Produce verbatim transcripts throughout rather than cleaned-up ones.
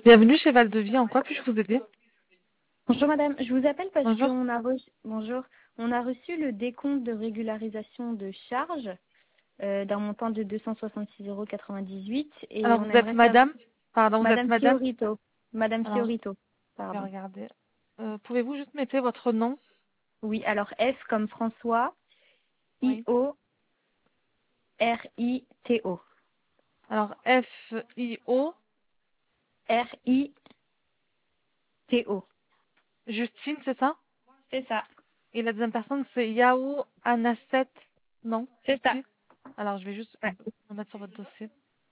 Bienvenue chez Val de Vie. En quoi puis-je vous aider? Bonjour madame, je vous appelle parce Bonjour. qu'on a reçu, bonjour, on a reçu le décompte de régularisation de charges euh, d'un montant de deux cent soixante-six euros quatre-vingt-dix-huit et Alors, on vous êtes aimerait savoir, madame? Pardon, vous êtes madame madame? Fiorito, madame Alors, Fiorito, je vais pardon. regarder. Euh, pouvez-vous juste m'appeler votre nom? Oui, alors F comme François, Oui. I O R I T O, Alors, F I O, R I T O, Justine, c'est ça? c'est ça, Et la deuxième personne, c'est Yao Anaset. Non? c'est ça. Si. Alors, je vais juste Ouais. me mettre sur votre dossier.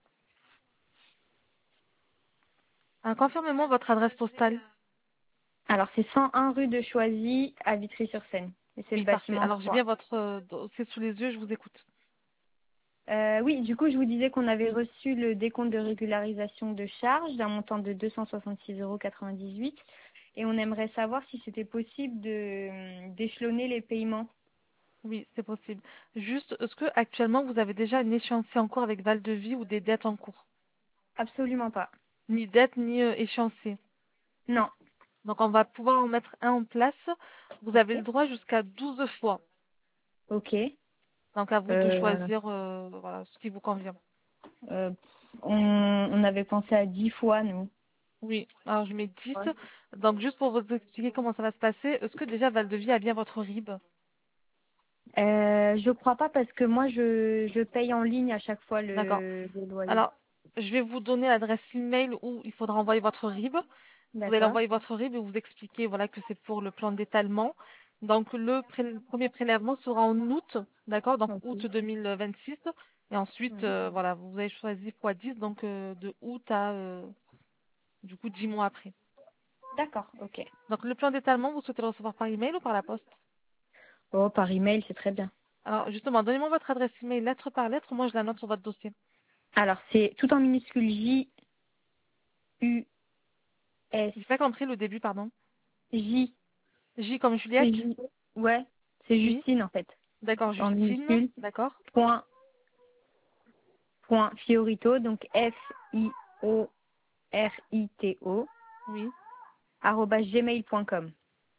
Alors, confirmez-moi votre adresse postale. Alors c'est cent un rue de Choisy à Vitry-sur-Seine et c'est le Oui, parfait. bâtiment Alors, j'ai bien trois. votre euh, dossier sous les yeux, je vous écoute. Euh, oui, du coup, je vous disais qu'on avait reçu le décompte de régularisation de charges d'un montant de deux cent soixante-six euros quatre-vingt-dix-huit et on aimerait savoir si c'était possible de d'échelonner les paiements. Oui, c'est possible. Juste, est-ce que actuellement vous avez déjà une échéancier en cours avec Val de Vie ou des dettes en cours? Absolument pas. Ni dette, ni euh, échéancier. Non. Donc, on va pouvoir en mettre un en place. Vous avez le Ok. droit jusqu'à douze fois. Ok. Donc, à vous de Euh, choisir euh, voilà, ce qui vous convient. euh, on, on avait pensé à dix fois, nous. Oui, alors je mets dix. Ouais. Donc, juste pour vous expliquer comment ça va se passer, est-ce que déjà Val de Vie a bien votre R I B? Euh, je crois pas parce que moi, je, je paye en ligne à chaque fois D'accord. le, le loyer. Alors, je vais vous donner l'adresse email où il faudra envoyer votre R I B. Vous allez D'accord. envoyer votre R I B et vous expliquer voilà, que c'est pour le plan d'étalement. Donc, le, pré- le premier prélèvement sera en août, d'accord? Donc, Ok. août deux mille vingt-six. Et ensuite, Ouais. euh, voilà, vous avez choisi fois dix, donc euh, de août à, euh, du coup, dix mois après. D'accord. Ok. Donc, le plan d'étalement, vous souhaitez le recevoir par email ou par la poste? Oh, par email, c'est très bien. Alors, justement, donnez-moi votre adresse email lettre par lettre. Moi, je la note sur votre dossier. Alors, c'est tout en minuscule J U S J'ai pas compris le début, pardon. J. J comme C'est Juliette? J. Ouais, c'est Oui. Justine en fait. D'accord, En Justine. minuscule. D'accord. Point, point Fiorito, donc F I O R I T O, Oui. arobase gmail point com.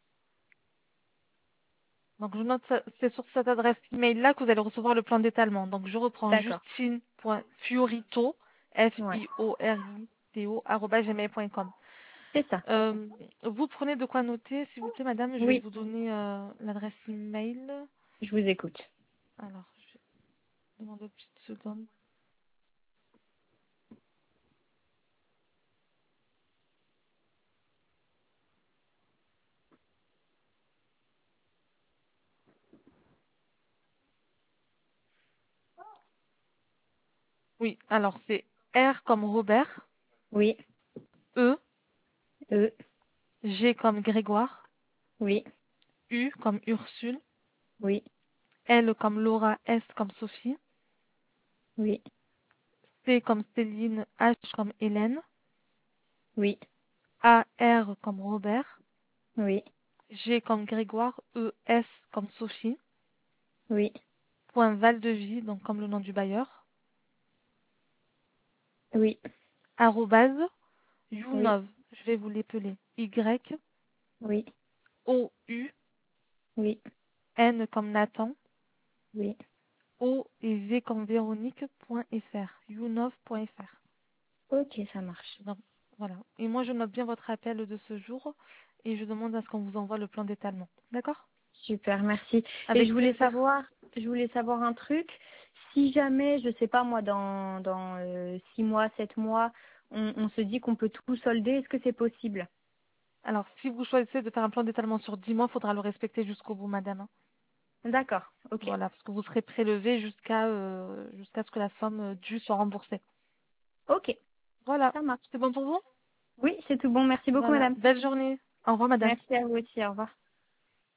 Donc, je note, ça- c'est sur cette adresse email-là que vous allez recevoir le plan d'étalement. Donc, je reprends D'accord. justine.fiorito, Ouais, F-I-O-R-I-T-O, arobase gmail point com. c'est ça. Euh, vous prenez de quoi noter, s'il vous plaît, madame. Je vais Oui, vous donner euh, l'adresse email. je vous écoute. Alors, je vais demander une petite seconde. Oui, alors c'est R comme Robert, Oui, E, E, G comme Grégoire, oui, U comme Ursule, oui, L comme Laura, S comme Sophie, oui, C comme Céline, H comme Hélène, oui, A, R comme Robert, oui, G comme Grégoire, E, S comme Sophie, oui, point Val de Vie, donc comme le nom du bailleur, oui, arrobase, oui, Younov, je vais vous l'épeler, Y, oui, O, U, oui, N comme Nathan, oui. O et V comme Véronique, point fr, younov.fr. Ok, ça marche. Donc, voilà. Et moi, je note bien votre appel de ce jour et je demande à ce qu'on vous envoie le plan d'étalement. D'accord? Super, merci. Et je Avec voulais plaisir. savoir, je voulais savoir un truc. Si jamais, je sais pas moi, dans dans euh, six mois, sept mois, on, on se dit qu'on peut tout solder, est-ce que c'est possible? Alors, si vous choisissez de faire un plan d'étalement sur dix mois, il faudra le respecter jusqu'au bout, madame, hein. D'accord, ok, Voilà, parce que vous serez prélevé jusqu'à euh, jusqu'à ce que la somme euh, due soit remboursée. ok, Voilà. ça marche. C'est bon pour vous? Oui, c'est tout bon. Merci beaucoup, Voilà. madame. Belle journée. Au revoir, madame. Merci à vous aussi. Au revoir.